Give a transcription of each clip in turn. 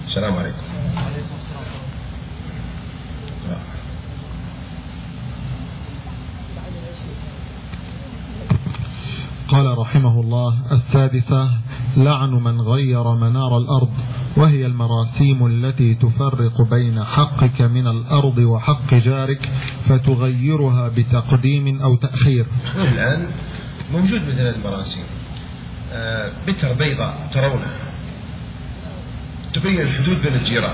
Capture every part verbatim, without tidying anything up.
السلام عليكم. قال رحمه الله: السادسة لعن من غير منار الأرض، وهي المراسيم التي تفرق بين حقك من الأرض وحق جارك فتغيرها بتقديم أو تأخير. الآن موجود مثل المراسيم، آه بتر بيضاء ترونها تبين الحدود بين الجيران،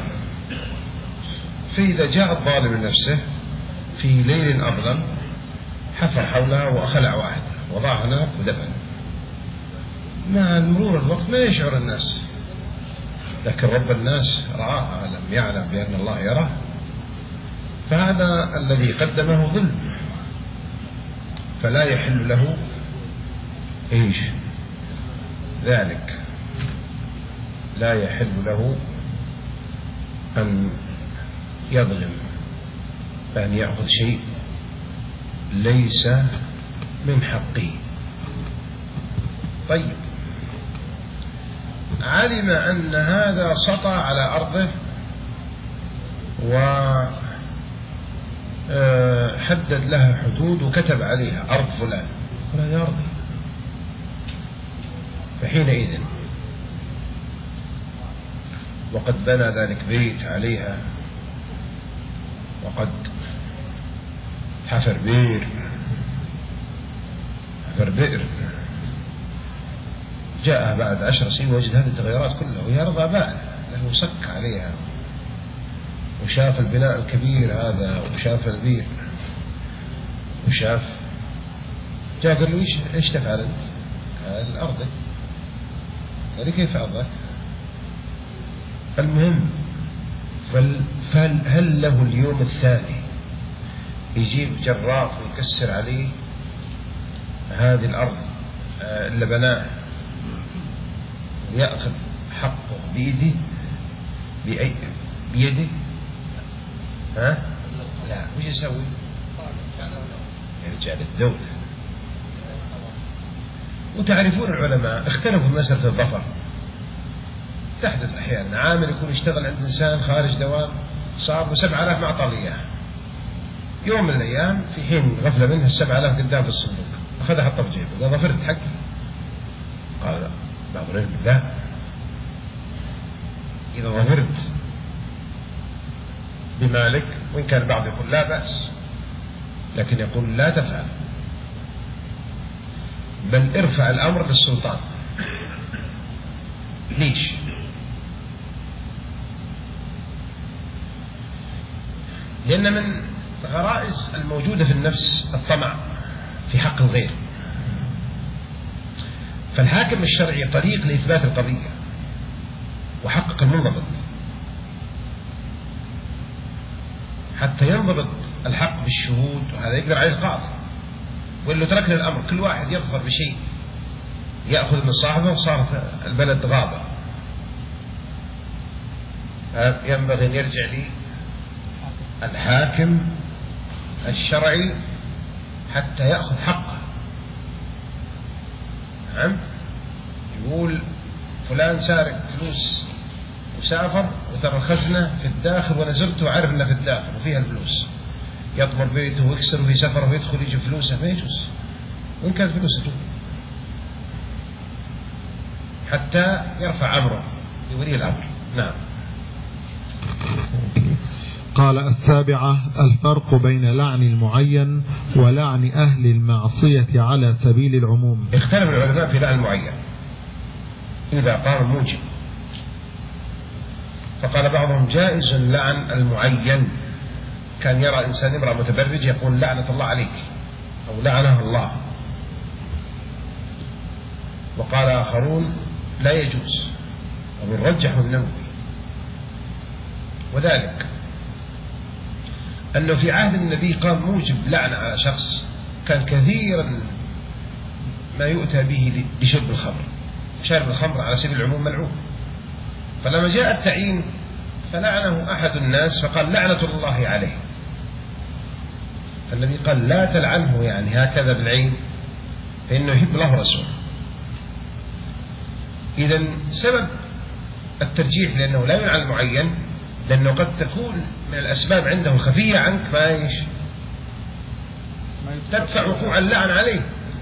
فإذا جاء الظالم لنفسه في ليل أظلم حفر حولها وأخلع واحد وضعها هناك ودفن. مع مرور الوقت ما يشعر الناس، لكن رب الناس رآها، لم يعلم بأن الله يراه، فهذا الذي قدمه ظلم، فلا يحل له إيش ذلك، لا يحل له أن يظلم، أن يأخذ شيء ليس من حقه. طيب، علم أن هذا سطى على أرضه وحدد لها حدود وكتب عليها أرض فلان، ولا أرضي، فحينئذ وقد بنى ذلك بيت عليها، وقد حفر بئر حفر بئر جاء بعد عشر سنين وجد هذه التغيرات كلها وهي أرض آباء، له سك عليها، وشاف البناء الكبير هذا، وشاف البير، وشاف، جاء قال له: إيش إيش تفعل أنت؟ قال: أرضك. قال: كيف أرضك؟ المهم، فهل له اليوم الثاني يجيب جراف ويكسر عليه هذه الأرض اللي بناها ويأخذ حقه بيده بأي بيده؟ ها؟ لا، وش يسوي؟ يرجع للدولة. وتعرفون العلماء اختلفوا في مسألة الظفر، تحدث أحيانا عامل يكون يشتغل عند إنسان خارج دوام، صار بسبع آلاف ما أعطاه إياه، يوم من الأيام في حين غفلة منها السبع آلاف قدام في الصندوق، أخذها حطها في جيبه، قال: ظفرت حقي. قال: لا، بعض العلم لا، إذا ظفرت بمالك، وإن كان البعض يقول لا بأس، لكن يقول لا تفعل، بل ارفع الأمر للسلطان. ليش؟ لأن من غرائز الموجودة في النفس الطمع في حق الغير، فالحاكم الشرعي طريق لإثبات القضية وحقق المنضبط حتى ينضبط الحق بالشهود، وهذا يقدر عليه القاضي. وإلا تركنا الأمر كل واحد يظفر بشيء يأخذ من صاحبه وصارت البلد غابة. ينبغي أن يرجع لي الحاكم الشرعي حتى يأخذ حقه. نعم، يقول فلان سارق فلوس وسافر وترى الخزنة في الداخل وأنا زرت وعرف أنها في الداخل وفيها الفلوس، يطمر بيته ويكسر وفي سفره ويدخل يجي فلوسه، ما يجوز، وإن كانت فلوسه حتى يرفع أمره لولي الأمر. نعم. قال: السابعة الفرق بين لعن المعين ولعن أهل المعصية على سبيل العموم. اختلف العلماء في لعن المعين إذا قام موجب، فقال بعضهم جائز لعن المعين، كان يرى إنسان امرأة متبرج يقول لعنة الله عليك أو لعنها الله، وقال آخرون لا يجوز، وبالرجح النووي، وذلك أنه في عهد النبي قام موجب لعنة على شخص كان كثيرا ما يؤتى به لشرب الخمر، شرب الخمر على سبيل العموم ملعون، فلما جاء التعيين فلعنه أحد الناس فقال لعنة الله عليه، فالنبي قال لا تلعنه، يعني هكذا بالعين، فإنه يحب الله ورسوله. إذن سبب الترجيح لأنه لا يلعن المعين، لأنه قد تكون من الأسباب عنده خفية عنك ما إيش تدفع وقوع اللعن عليه،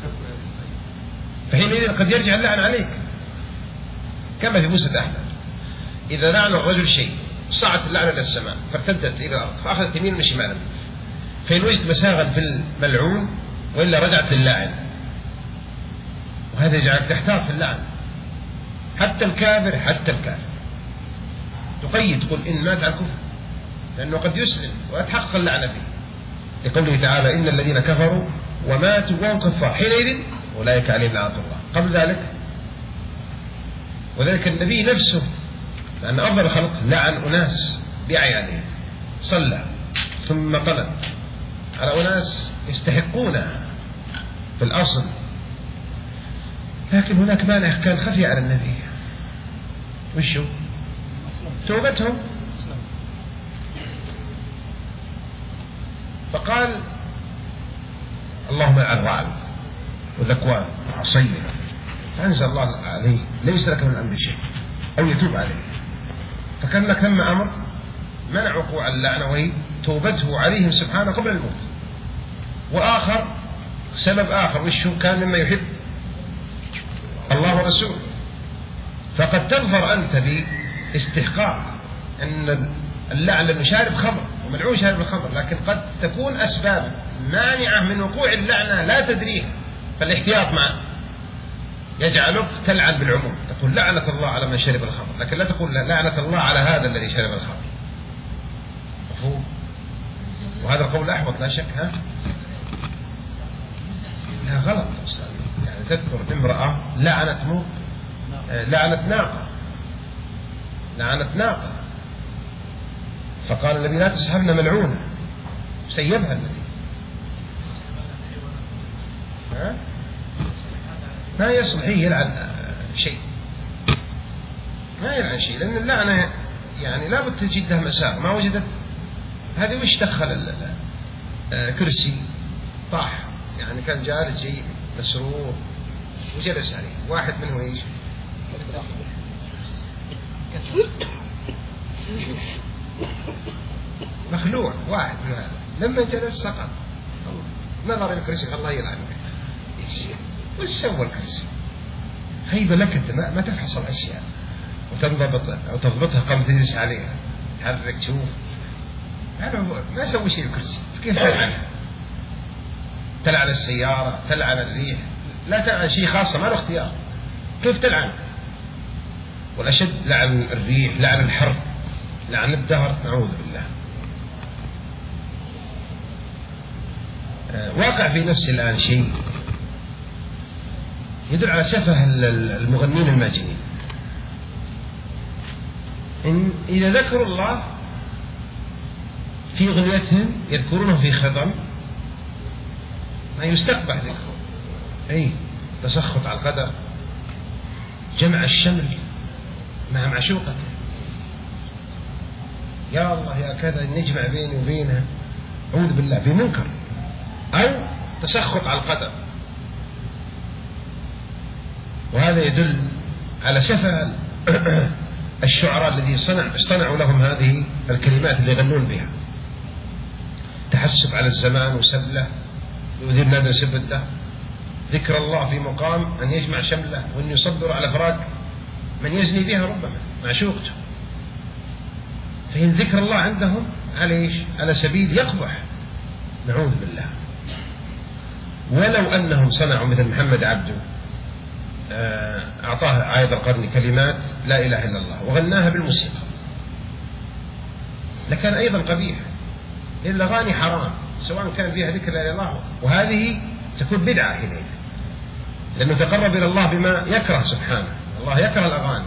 فحينئذ قد يرجع اللعن عليك، كما في مسند أحمد إذا لعن الرجل شيء صعدت اللعنة إلى السماء فارتدت إلى الأرض فأخذت يمين وشمالا، فإن وجدت مساغا في الملعون وإلا رجعت للاعن، وهذا يجعلك تحتاط في اللعن. حتى الكافر حتى الكافر تقيد، تقول إن مات على الكفر لأنه قد يسلم ويتحقق اللعنة فيه، لقوله تعالى إن الذين كفروا وماتوا وهم كفار حينئذ أولئك عليهم لعنة الله. قبل ذلك وذلك النبي نفسه لأن أفضل الخلق لعن أناس بأعيانهم، صلى ثم قلب على أناس يستحقونها في الأصل، لكن هناك مانع كان خفي على النبي، وشو؟ توبتهم. فقال اللهم لعن رعل وذكوان وعصير، فأنزل الله عليه ليس لك من الأمر شيء أو يتوب عليه، فكان لك ثم أمر منع وقوع اللعنة وهي توبته عليهم سبحانه قبل الموت. وآخر سبب آخر وشو كان مما يحب الله ورسوله، فقد تظفر أنت باستحقاق أن اللعن لأنه شارب خمر وملعون شارب الخمر، لكن قد تكون أسباب مانعة من وقوع اللعنة لا تدريها، فالاحتياط معه يجعلك تلعن بالعموم، تقول لعنة الله على من شرب الخمر، لكن لا تقول لعنة الله على هذا الذي شرب الخمر. مفهوم؟ وهذا القول أحوط لا شك. ها؟ لا غلط أصلا، يعني تذكر امرأة لعنت موت، لعنت ناقة، لعنت ناقة، فقال النبي لا تسحبنا ملعونة، سيبها النبي. ها؟ ما يصلح يلعن شيء، ما يلعن شيء، لأن اللعنة يعني لا بد تجد لها مسار، ما وجدت هذه وش دخل كرسي طاح، يعني كان جالس جيد مسرور وجلس عليه واحد منه ايش مخلوع، واحد من هذا لما جلس سقط، نظر الكرسي الله يلعن وش سوى الكرسي؟ خيبة لك انت ما, ما تفحص الاشياء وتنضبط او تضبطها قبل تجلس عليها، تحرك تشوف هذا ما سوي شيء الكرسي، كيف تلعنها؟ تلعن السيارة، تلعن الريح، لا تلعن شيء خاصة ما له اختيار، كيف تلعن؟ والأشد لعن الريح، لعن الحرب، لعن الدهر، نعوذ بالله. واقع في نفسي الآن شيء يدل على سفه المغنين الماجنين، إن إذا ذكروا الله في غنيتهم يذكرونه في خضم ما يستقبح ذكره، أي تسخط على القدر، جمع الشمل مع معشوقته، يا الله يا كذا نجمع بيني وبينها، أعوذ بالله في منكر، أو تسخط على القدر، وهذا يدل على سفه الشعراء الذي صنع اصطنعوا لهم هذه الكلمات اللي يغنون بها، تحسب على الزمان وسبله يؤذي نادر سبته، ذكر الله في مقام أن يجمع شمله وأن يصبر على فراق من يزني بها ربما معشوقته، فإن ذكر الله عندهم على إيش؟ على سبيل يقبح، نعوذ بالله. ولو أنهم صنعوا مثل محمد عبده أعطاه عايد القرن كلمات لا إله إلا الله وغناها بالموسيقى لكان أيضا قبيح، لأن الأغاني حرام سواء كان فيها ذكر لا إله إلا الله، وهذه تكون بدعة حينئذ، لأنه تقرب إلى الله بما يكره سبحانه، الله يكره الأغاني.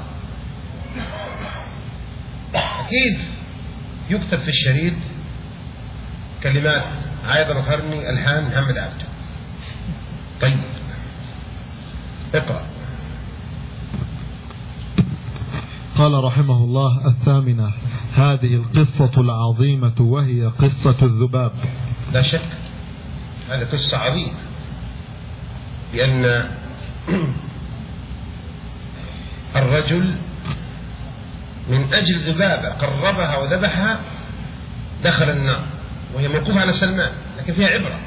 أكيد يكتب في الشريط كلمات عايد القرني ألحان محمد عبده. طيب اقرأ. قال رحمه الله: الثامنة، هذه القصة العظيمة وهي قصة الذباب. لا شك هذه قصة عظيمة، لأن الرجل من أجل ذبابة قربها وذبحها دخل النار، وهي موقوفة على سلمان لكن فيها عبرة.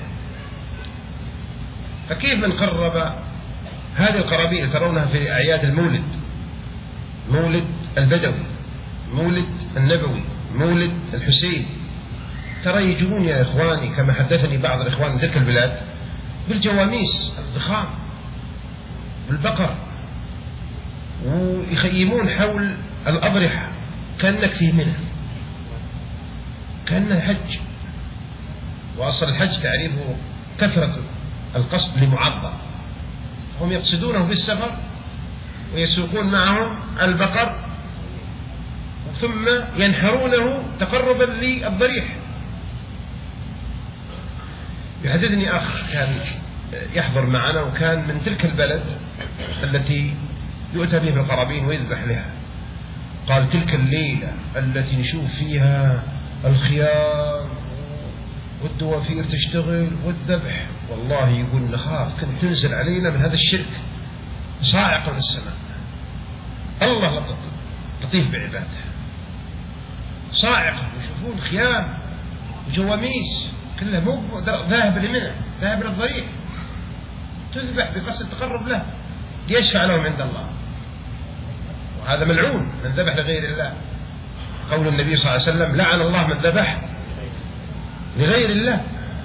فكيف من قرب هذه القرابين ترونها في أعياد المولد، مولد البدوي، مولد النبوي، مولد الحسين، ترى يجون يا إخواني كما حدثني بعض الإخوان من تلك البلاد بالجواميس الضخام والبقر، ويخيمون حول الأضرحة كأنك في منى، كأنه حج. وأصل الحج تعريفه كثرة القصد لمعظم، هم يقصدونه بالسفر ويسوقون معهم البقر ثم ينحرونه تقربا للضريح. يحدثني أخ كان يحضر معنا وكان من تلك البلد التي يؤتى به بالقرابين ويذبح لها، قال تلك الليلة التي نشوف فيها الخيام والدوافير تشتغل والذبح، والله يقول نخاف كنت تنزل علينا من هذا الشرك صاعقة من السماء. الله لطيف بعباده، صاعقة ويشوفون خيام وجواميس كلها مو ذاهب لمنى، ذاهب للضريح، تذبح بقصد التقرب له ليشفع لهم عند الله. وهذا ملعون من ذبح لغير الله، قول النبي صلى الله عليه وسلم لعن الله من ذبح لغير الله.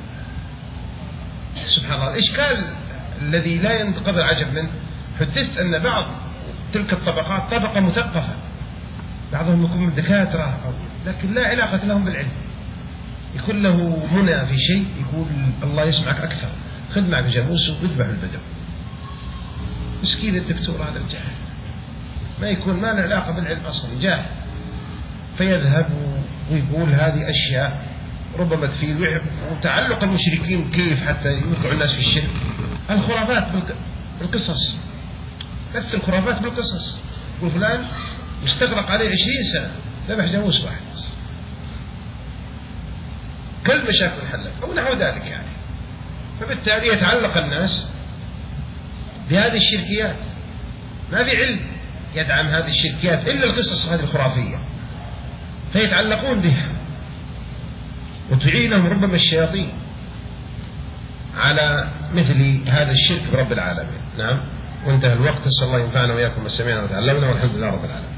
سبحان الله. الإشكال الذي لا ينقضي العجب منه، حدثت أن بعض تلك الطبقات طبقة مثقفة، بعضهم يكون من دكاترة لكن لا علاقة لهم بالعلم، يكون له منى في شيء يقول الله يسمعك أكثر، خذ معك جاموس ويذبح البدو. مسكين الدكتور هذا الجاهل ما يكون ما له علاقة بالعلم أصلا، جاهل، فيذهب ويقول هذه أشياء ربما تفيد. وتعلق المشركين كيف حتى يوقعوا الناس في الشرك، الخرافات بالقصص، نفس الخرافات بالقصص. يقول فلان يستغرق عليه عشرين سنة ذبح جاموس واحد، كل مشاكل حلت أو نحو ذلك يعني. فبالتالي يتعلق الناس بهذه الشركيات، ما في علم يدعم هذه الشركيات إلا القصص هذه الخرافية، فيتعلقون بها وتعينهم ربما الشياطين على مثل هذا الشرك برب العالمين. نعم، وانتهى الوقت، نسأل الله ينفعنا وإياكم ما سمعنا وتعلمنا، والحمد لله رب العالمين.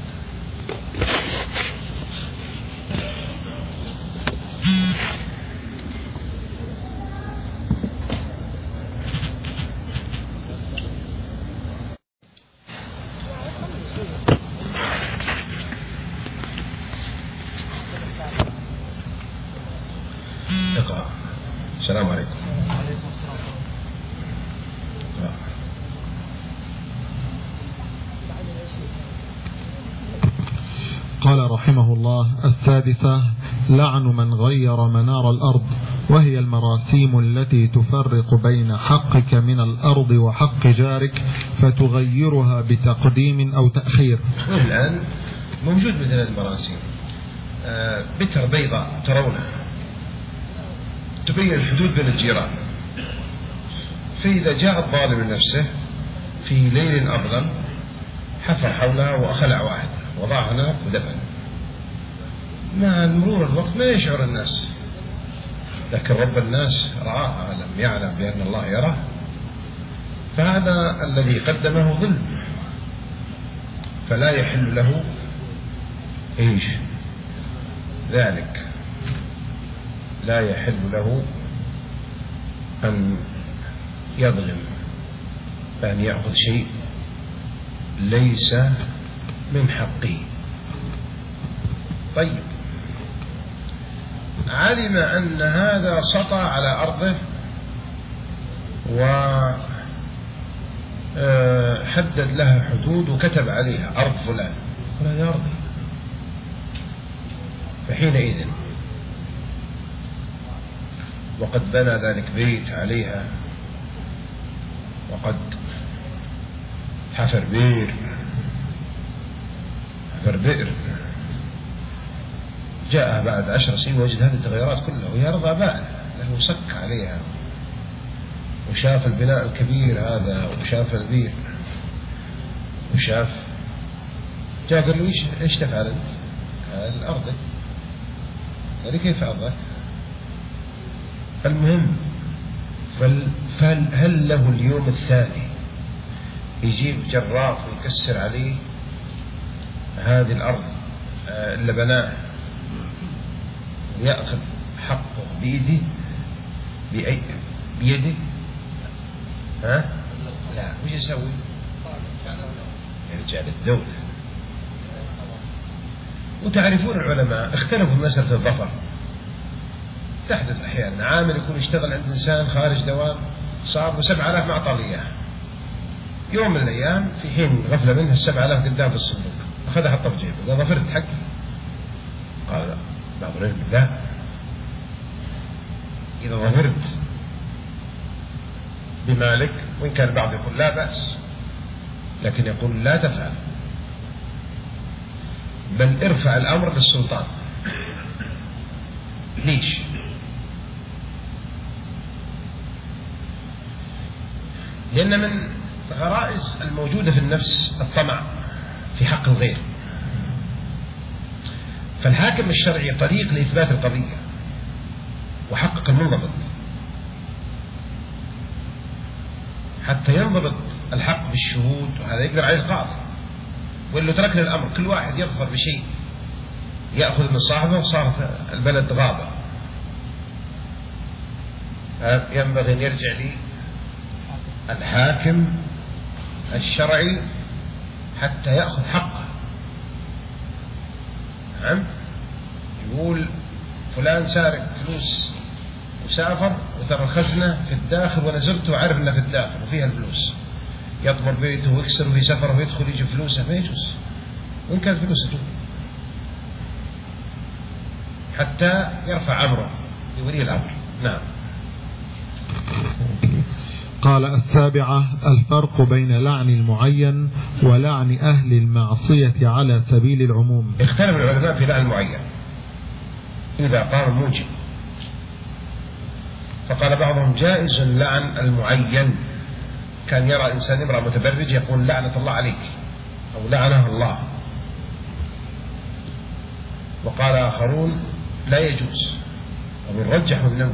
السلام عليكم. قال رحمه الله: السادسة لعن من غير منار الأرض، وهي المراسيم التي تفرق بين حقك من الأرض وحق جارك فتغيرها بتقديم أو تأخير. الآن موجود مثل المراسيم، آه بتر بيضاء ترونها تبين الحدود بين الجيران، فإذا جاء الظالم لنفسه في ليل أظلم حفر حولها وأخلع واحد وضعها هناك ودفن. مع مرور الوقت ما يشعر الناس، لكن رب الناس رآها، لم يعلم بأن الله يراه، فهذا الذي قدمه ظلم، فلا يحل له إيش ذلك، لا يحل له أن يظلم، أن يأخذ شيء ليس من حقه. طيب، علم أن هذا سطى على أرضه وحدد لها حدود وكتب عليها أرض فلان ولا يرضي، فحينئذ وقد بنى ذلك بيت عليها وقد حفر بئر حفر بئر جاء بعد عشر سنين وجد هذه التغيرات كلها ويرضى بعد، لأنه صك عليها وشاف البناء الكبير هذا وشاف البئر وشاف جاء قال له ايش ايش تفعل انت؟ قال ارضك. قال لي كيف ارضك؟ المهم فهل له اليوم الثاني يجيب جراف ويكسر عليه هذه الارض اللي بناه ويأخذ حقه بيده بأي بيده؟ ها؟ لا، وش يسوي؟ يرجع للدولة. وتعرفون العلماء اختلفوا في مسألة الظفر. تحدث أحيانا عامل يكون يشتغل عند إنسان خارج دوام، صار له سبعة آلاف معطى إياه. يوم من الأيام في حين غفلة منه السبعة آلاف قدام في الصندوق، أخذها حطها في جيبه، قال ظفرت حقي. قال لا، بعض العلم لا، إذا ظفرت بمالك، وإن كان البعض يقول لا بأس، لكن يقول لا تفعل، بل ارفع الأمر للسلطان. ليش؟ لأن من غرائز الموجودة في النفس الطمع في حق الغير، فالحاكم الشرعي طريق لإثبات القضية وحقق المنضبط حتى ينضبط الحق بالشهود، وهذا يقدر عليه القاضي. ولو تركنا الأمر كل واحد يظفر بشيء يأخذ من صاحبه صار البلد غابة. ينبغي أن يرجع لي الحاكم الشرعي حتى يأخذ حقه. نعم، يقول فلان سارق فلوس وسافر وترى الخزنة في الداخل وأنا زرته وعارف أنها في الداخل وفيها الفلوس، يطمر بيته ويكسر وفي سفر ويدخل يجي فلوسه، ما يجوز. وإن كانت فلوسه حتى يرفع أمره يوريه الأمر. نعم. قال السابعة: الفرق بين لعن المعين ولعن أهل المعصية على سبيل العموم. اختلف العلماء في لعن المعين إذا قام موجب، فقال بعضهم جائز لعن المعين، كان يرى إنسان امرأة متبرج يقول لعنة الله عليك أو لعنها الله. وقال آخرون لا يجوز، ومن رجحوا النووي،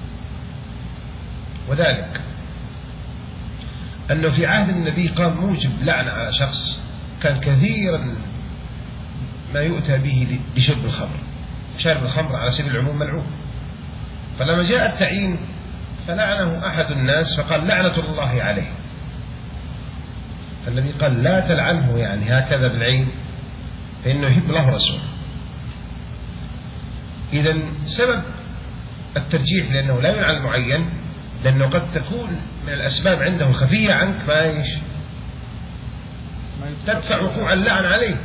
وذلك أنه في عهد النبي قام موجب لعنة على شخص كان كثيرا ما يؤتى به لشرب الخمر، شرب الخمر على سبيل العموم ملعون. فلما جاء التعيين فلعنه أحد الناس فقال لعنة الله عليه، فالنبي قال لا تلعنه، يعني هكذا بالعين، فإنه يحب الله ورسوله. إذن سبب الترجيح لأنه لا يلعن المعين لأنه قد تكون من الأسباب عنده الخفية عنك ما إيش تدفع وقوع اللعن عليه،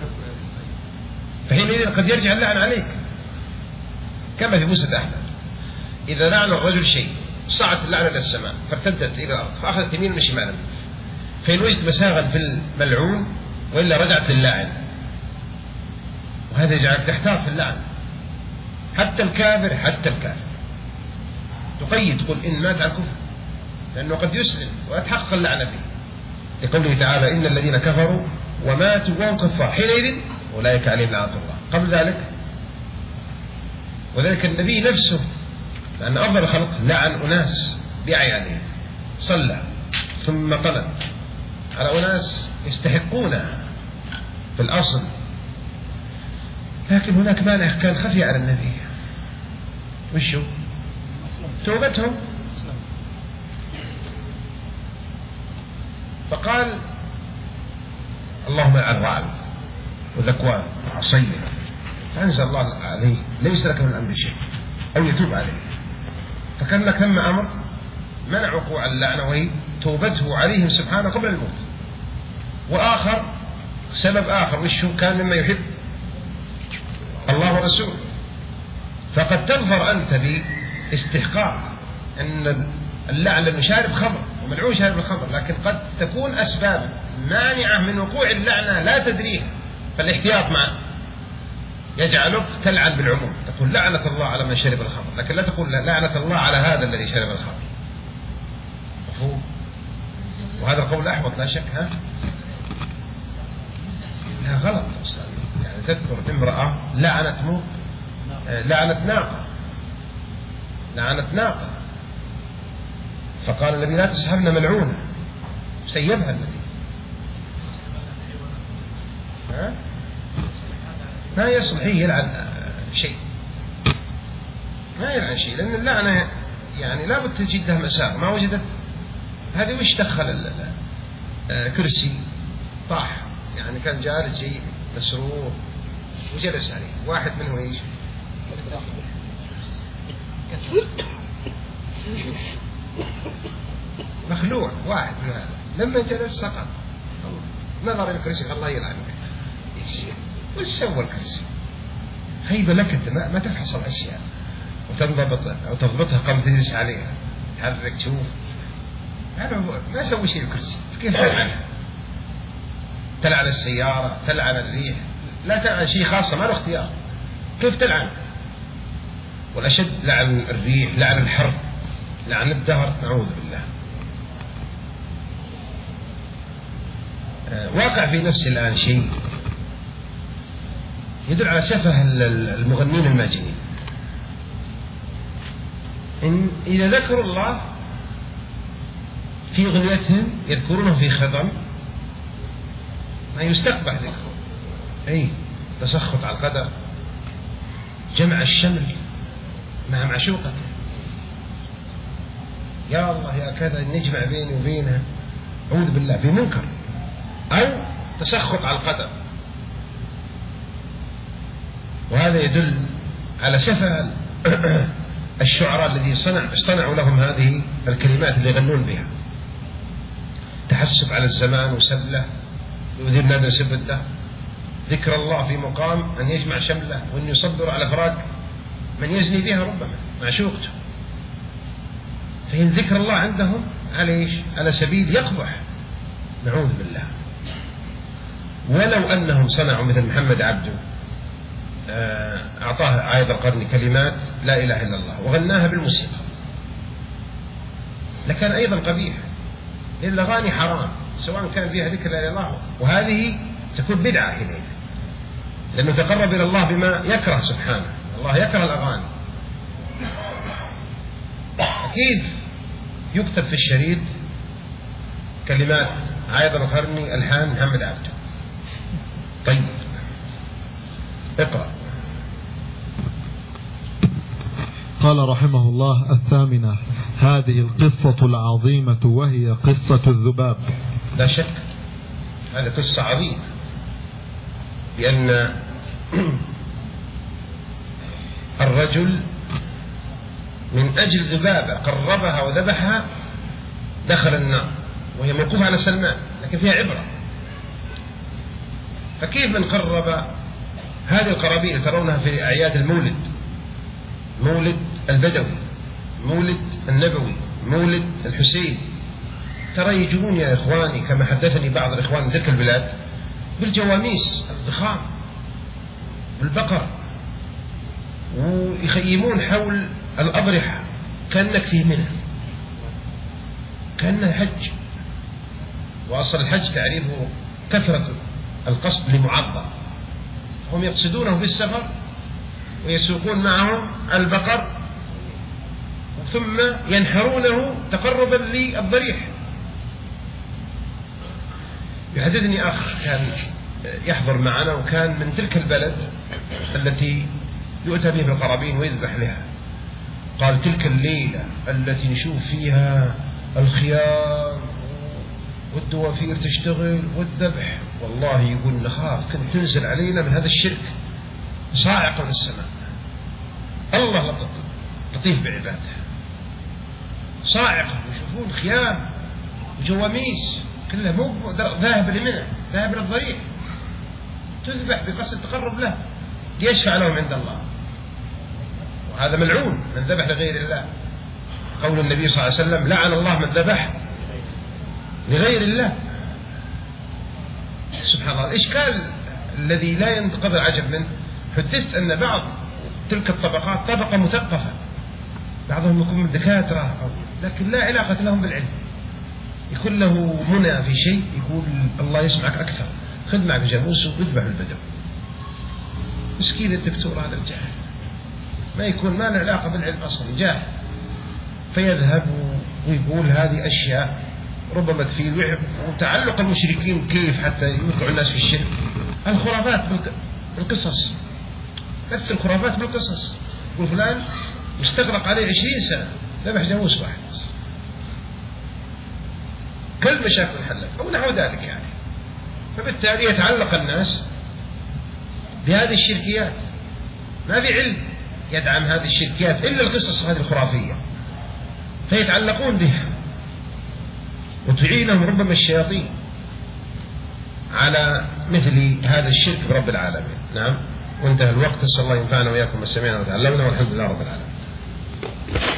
فحينئذ قد يرجع اللعن عليك، كما في مسند أحمد إذا لعن الرجل شيء صعد اللعنة إلى السماء فارتدت إلى الأرض فأخذت يمين مشي معنا، فإن وجد مساغا في الملعون وإلا رجعت للاعن، وهذا يجعلك تحتاط في اللعن. حتى الكافر حتى الكافر تقيد، تقول إن مات على الكفر لأنه قد يسلم ويتحقق اللعنة فيه، لقوله تعالى إن الذين كفروا وماتوا وهم كفار حينئذ أولئك عليهم لعنة الله. قبل ذلك وذلك النبي نفسه لأن أفضل الخلق لعن أناس بأعيانهم، صلى ثم قنت على أناس يستحقونها في الأصل، لكن هناك مانع كان خفي على النبي، وشو؟ توبتهم. فقال اللهم لعن رعل وذكوان وعصية، فأنزل الله عليه ليس لك من الأمر شيء أو يتوب عليه، فكان لك ثم أمر منع وقوع اللعنة وهي توبته عليهم سبحانه قبل الموت. وآخر سبب آخر وشو؟ كان مما يحب الله ورسوله، فقد تظهر أنت باستحقاق أن اللعن المشارب خمر وملعون شارب الخمر، لكن قد تكون أسباب مانعة من وقوع اللعنة لا تدريها، فالاحتياط معه يجعلك تلعن بالعموم، تقول لعنة الله على من شرب الخمر، لكن لا تقول لعنة الله على هذا الذي شرب الخمر. مفهوم؟ وهذا القول أحوط لا شك. ها؟ لا غلط أصلا. يعني تذكر امرأة لعنت مو لعنت ناقة لعنت ناقة فقال النبي لا تسحبنا ملعونة، سيبها النبي. ها؟ ما يصلح يلعن شيء، ما يلعن شيء، لأن اللعنة يعني لا بد تجد لها مسار. ما وجدت هذه وش دخل كرسي طاح، يعني كان جالس جيد مسرور وجلس عليه واحد منه ايش مخلوع واحد من هذا، لما جلس سقط نظر الكرسي الله يلعنك. وش سوى الكرسي؟ خيبة لك انت ما, ما تفحص الاشياء وتنضبط او تضبطها قبل تجلس عليها، تحرك تشوف. هذا ما سوى شيء الكرسي. كيف تلعن؟ تلعن السيارة، تلعن الريح، لا تلعن شيء خاصة ما له اختيار. كيف تلعن؟ والأشد لعن الريح، لعن الحرب، لعن الدهر، نعوذ بالله. واقع في نفسي الآن شيء يدل على سفه المغنين الماجنين. إن إذا ذكروا الله في غنيتهم يذكرونه في خضم ما يستقبح ذكره. أي تسخط على القدر، جمع الشمل مع معشوقته، يا الله يا كذا نجمع بيني وبينها، أعوذ بالله في منكر. أو تسخط على القدر، وهذا يدل على سفه الشعراء الذي صنع اصطنعوا لهم هذه الكلمات اللي يغنون بها. تحسب على الزمان وسبله، يؤذي النادى سبته، ذكر الله في مقام أن يجمع شمله، وأن يصبر على فراق من يزني بها ربما معشوقته. فإن ذكر الله عندهم على إيش؟ على سبيل يقبح، نعوذ بالله. ولو أنهم صنعوا مثل محمد عبده أعطاه عايض القرن كلمات لا إله إلا الله وغناها بالموسيقى لكان أيضا قبيح، لأن الأغاني حرام سواء كان فيها ذكر لا إله إلا الله، وهذه تكون بدعة إليه، لأنه تقرب إلى الله بما يكره سبحانه. الله يكره الأغاني. أكيد يكتب في الشريط كلمات عايض القرني ألحان محمد عبده. طيب اقرأ. قال رحمه الله: الثامنة، هذه القصة العظيمة وهي قصة الذباب. لا شك هذه قصة عظيمة، لأن الرجل من أجل ذبابة قربها وذبحها دخل النار، وهي موقوفة على سلمان لكن فيها عبرة. فكيف من قرب هذه القرابين ترونها في أعياد المولد، مولد البدوي، مولد النبوي، مولد الحسين، ترى يجون يا إخواني كما حدثني بعض الإخوان من تلك البلاد بالجواميس الضخام بالبقر، ويخيمون حول الأضرحة كأنك في منى، كأنه حج. وأصل الحج تعريفه كثرة القصد لمعظم، هم يقصدونه في السفر ويسوقون معهم البقر ثم ينحرونه تقربا للضريح. يحدثني أخ كان يحضر معنا وكان من تلك البلد التي يؤتى به بالقرابين ويذبح لها، قال: تلك الليلة التي نشوف فيها الخيام والدوافير تشتغل والذبح، والله يقول نخاف كنت تنزل علينا من هذا الشرك صاعقة من السماء. الله لطيف بعباده، صاعقة، ويشوفون خيام وجواميس كلها مو ذاهب لمنى، ذاهب للضريح، تذبح بقصد التقرب له ليشفع لهم عند الله. وهذا ملعون من ذبح لغير الله. قول النبي صلى الله عليه وسلم: لعن الله من ذبح لغير الله. سبحان الله. الإشكال الذي لا ينقضي العجب منه، حدثت أن بعض تلك الطبقات طبقة مثقفة، بعضهم يكون من دكاترة لكن لا علاقة لهم بالعلم، يكون له منى في شيء، يقول الله يسمعك أكثر، خذ معك جاموس واذبح البدو. مسكين الدكتور هذا الجاهل ما يكون ما له علاقة بالعلم أصلا، جاهل، فيذهب ويقول هذه أشياء ربما تفيد. وتعلق المشركين كيف حتى يوقعوا الناس في الشرك، الخرافات بالقصص، بس الخرافات بالقصص. وفلان مستغرق عليه عشرين سنة ذبح جاموس واحد، كل مشاكل حلت أو نحو ذلك يعني. فبالتالي يتعلق الناس بهذه الشركيات، ما في علم يدعم هذه الشركيات إلا القصص هذه الخرافية، فيتعلقون بها وتعينهم ربما الشياطين على مثل هذا الشرك برب العالمين. نعم، وانتهى الوقت. نسأل الله ينفعنا وإياكم ما سمعنا وتعلمنا، والحمد لله رب العالمين.